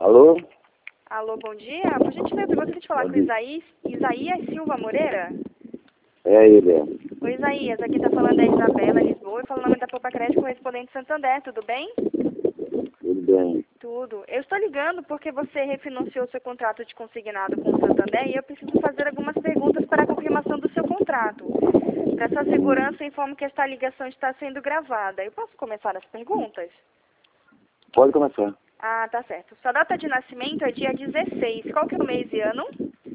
Alô? Alô, bom dia. Por gentileza, eu gostaria de falar com Isaías Silva Moreira. É ele, é. Oi, Isaías. Aqui está falando a Isabela Lisboa e falando o nome da Poupa Crédito correspondente Santander. Tudo bem? Tudo bem. Tudo. Eu estou ligando porque você refinanciou seu contrato de consignado com o Santander e eu preciso fazer algumas perguntas para a confirmação do seu contrato. Para sua segurança, informo que esta ligação está sendo gravada. Eu posso começar as perguntas? Pode começar. Ah, tá certo. Sua data de nascimento é dia 16. Qual que é o mês e ano?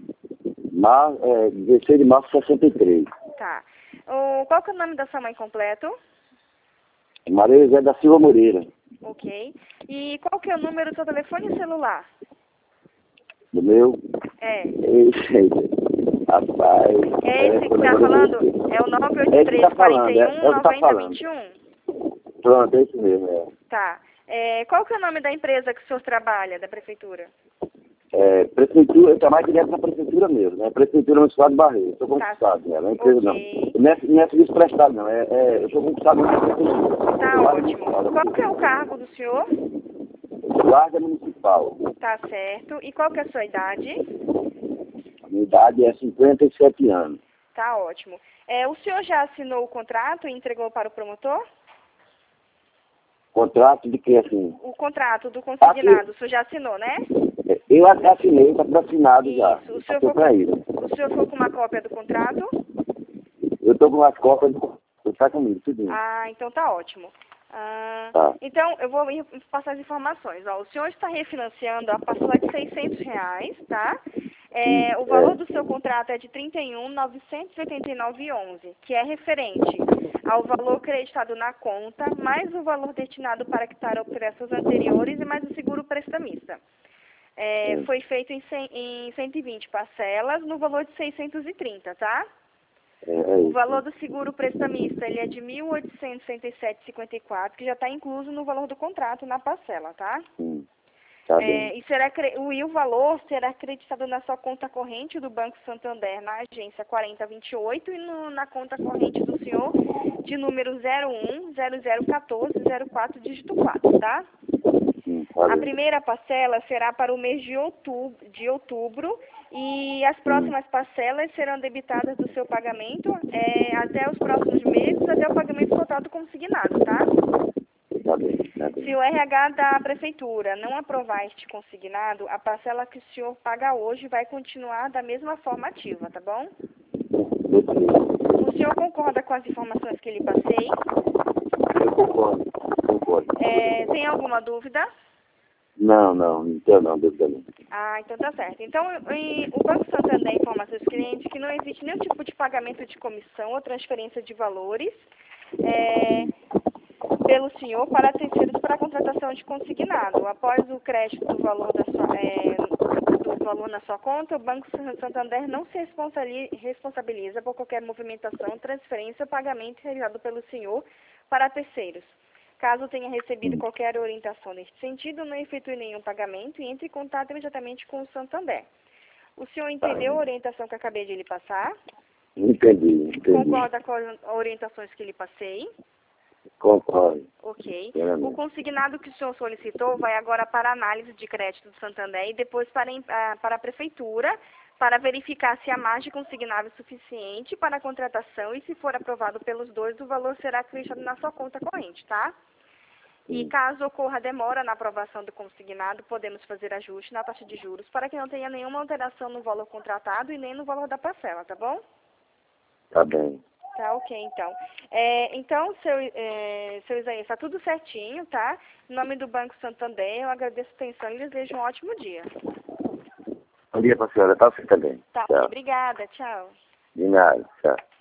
16 de março de 63. Tá. Qual que é o nome da sua mãe completo? Maria José da Silva Moreira. Ok. E qual que é o número do seu telefone celular? Do meu? É. Esse, rapaz. É esse que está falando? É o 983 41 90 21? Pronto, é esse mesmo, é. Tá. Qual que é o nome da empresa que o senhor trabalha, da prefeitura? Prefeitura, eu trabalho direto na prefeitura mesmo, né? Prefeitura Municipal de Barreiro. Eu sou concursado, né? Não é empresa Ok. não. Não é serviço prestado, não. Eu sou concursado na prefeitura. Tá ótimo. Qual que é o cargo do senhor? Guarda Municipal. Tá certo. E qual que é a sua idade? A minha idade é 57 anos. Tá ótimo. O senhor já assinou o contrato e entregou para o promotor? Contrato de que, assim? O contrato do consignado, o senhor já assinou, né? Eu assinei, está assinado já. Isso. O senhor ficou com uma cópia do contrato? Eu estou com as cópias do contrato. Está comigo, tudo bem. Ah, então tá ótimo. Tá. Então, eu vou passar as informações. Ó, o senhor está refinanciando a parcela de R$600, tá? O valor do seu contrato é de R$ 31.989,11, que é referente ao valor creditado na conta, mais o valor destinado para quitar operações anteriores e mais o seguro prestamista. Foi feito em 120 parcelas, no valor de 630, tá? O valor do seguro prestamista, ele é de R$ 1.867,54, que já está incluso no valor do contrato, na parcela, tá? Tá bem. E o valor será acreditado na sua conta corrente do Banco Santander, na agência 4028 e na conta corrente do senhor de número 01001404, dígito 4, tá? A primeira parcela será para o mês de outubro e as próximas parcelas serão debitadas do seu pagamento até os próximos meses, até o pagamento total do consignado, tá? Tá bem. Se o RH da prefeitura não aprovar este consignado, a parcela que o senhor paga hoje vai continuar da mesma forma ativa, tá bom? O senhor concorda com as informações que lhe passei? Eu concordo. Tem alguma dúvida? Não tenho dúvida não. Ah, então tá certo. Então, o Banco Santander informa aos seus clientes que não existe nenhum tipo de pagamento de comissão ou transferência de valores pelo senhor para terceiros para a contratação de consignado. Após o crédito do valor na sua conta, o Banco Santander não se responsabiliza por qualquer movimentação, transferência ou pagamento realizado pelo senhor para terceiros. Caso tenha recebido qualquer orientação neste sentido, não efetue nenhum pagamento e entre em contato imediatamente com o Santander. O senhor entendeu a orientação que acabei de lhe passar? Entendi. Concorda com as orientações que lhe passei? Concordo. Ok. O consignado que o senhor solicitou vai agora para a análise de crédito do Santander e depois para a prefeitura para verificar se a margem consignada é suficiente para a contratação e se for aprovado pelos dois, o valor será acreditado na sua conta corrente, tá? E caso ocorra demora na aprovação do consignado, podemos fazer ajuste na taxa de juros para que não tenha nenhuma alteração no valor contratado e nem no valor da parcela, tá bom? Tá bem. Tá, ok, então. Então, seu Isaías, está tudo certinho, tá? Em nome do Banco Santander, eu agradeço a atenção e desejo um ótimo dia. Bom dia pra senhora, tá? Você também. Tá, Tchau. obrigada, tchau. De nada, tchau.